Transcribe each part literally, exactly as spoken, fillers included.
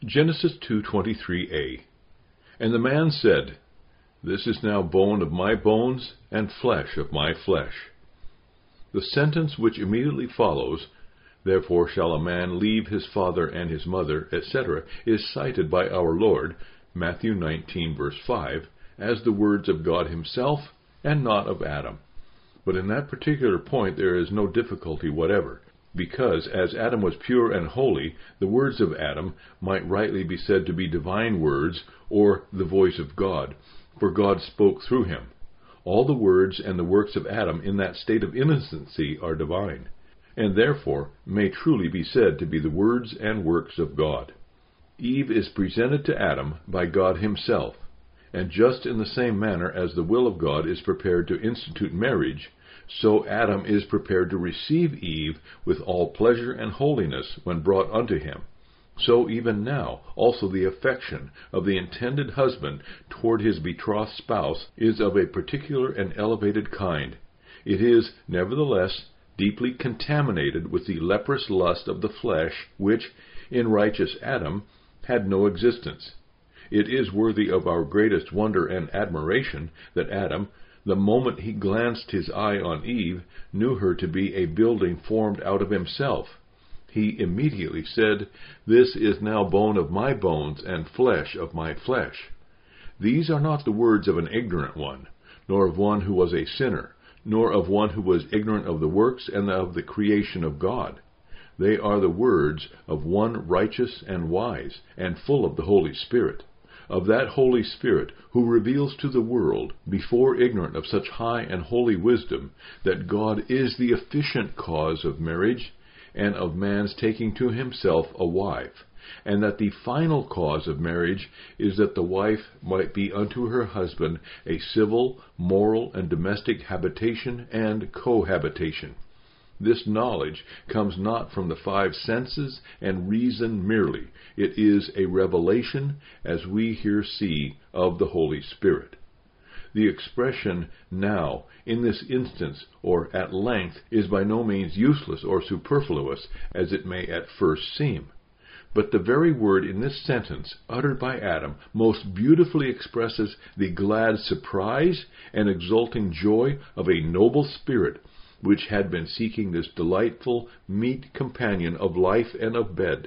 Genesis two twenty-three a. And the man said, This is now bone of my bones, and flesh of my flesh. The sentence which immediately follows, Therefore shall a man leave his father and his mother, et cetera, is cited by our Lord, Matthew nineteen, verse five, as the words of God himself, and not of Adam. But in that particular point there is no difficulty whatever, because as Adam was pure and holy, the words of Adam might rightly be said to be divine words, or the voice of God, for God spoke through him. All the words and the works of Adam in that state of innocency are divine, and therefore may truly be said to be the words and works of God. Eve is presented to Adam by God himself, and just in the same manner as the will of God is prepared to institute marriage, so Adam is prepared to receive Eve with all pleasure and holiness when brought unto him. So even now also the affection of the intended husband toward his betrothed spouse is of a particular and elevated kind. It is, nevertheless, deeply contaminated with the leprous lust of the flesh, which, in righteous Adam, had no existence. It is worthy of our greatest wonder and admiration that Adam, the moment he glanced his eye on Eve, knew her to be a building formed out of himself. He immediately said, This is now bone of my bones, and flesh of my flesh. These are not the words of an ignorant one, nor of one who was a sinner, nor of one who was ignorant of the works and of the creation of God. They are the words of one righteous and wise, and full of the Holy Spirit, of that Holy Spirit who reveals to the world, before ignorant of such high and holy wisdom, that God is the efficient cause of marriage, and of man's taking to himself a wife, and that the final cause of marriage is that the wife might be unto her husband a civil, moral, and domestic habitation and cohabitation. This knowledge comes not from the five senses and reason merely. It is a revelation, as we here see, of the Holy Spirit. The expression now, in this instance, or at length, is by no means useless or superfluous, as it may at first seem. But the very word in this sentence, uttered by Adam, most beautifully expresses the glad surprise and exulting joy of a noble spirit, which had been seeking this delightful, meet companion of life and of bed,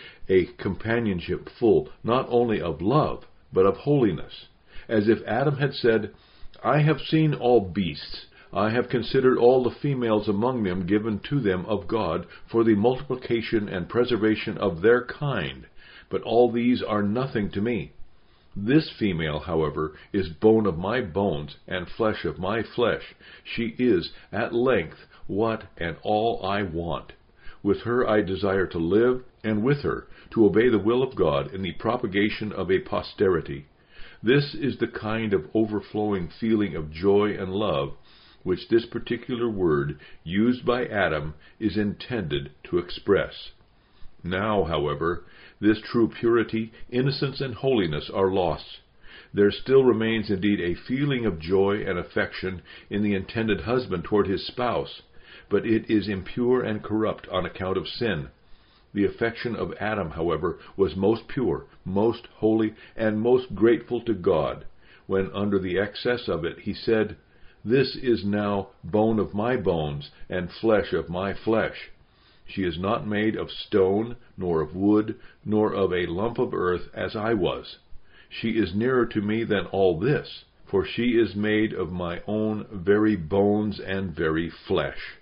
a companionship full not only of love, but of holiness. As if Adam had said, I have seen all beasts, I have considered all the females among them given to them of God for the multiplication and preservation of their kind, but all these are nothing to me. This female, however, is bone of my bones, and flesh of my flesh. She is, at length, what and all I want. With her I desire to live, and with her to obey the will of God in the propagation of a posterity. This is the kind of overflowing feeling of joy and love which this particular word, used by Adam, is intended to express. Now, however, this true purity, innocence, and holiness are lost. There still remains indeed a feeling of joy and affection in the intended husband toward his spouse, but it is impure and corrupt on account of sin. The affection of Adam, however, was most pure, most holy, and most grateful to God, when under the excess of it he said, This is now bone of my bones, and flesh of my flesh. She is not made of stone, nor of wood, nor of a lump of earth, as I was. She is nearer to me than all this, for she is made of my own very bones and very flesh.